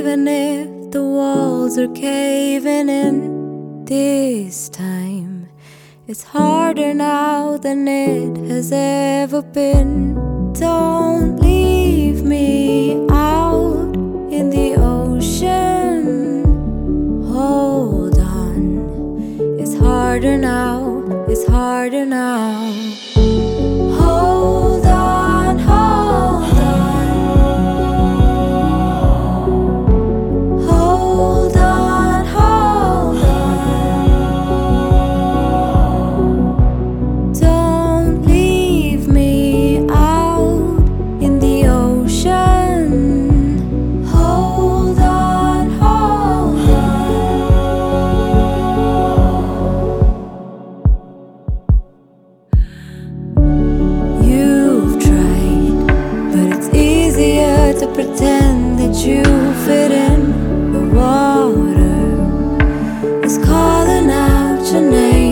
even if the walls are caving in this time. It's harder now than it has ever been. Don't leave me out in the ocean. Hold on, it's harder now, it's harder now. Hold on, hold on. Hold on, hold on. Don't leave me out in the ocean. Hold on, hold on. You've tried, but it's easier to pretend that you fit in. The water is calling out your name.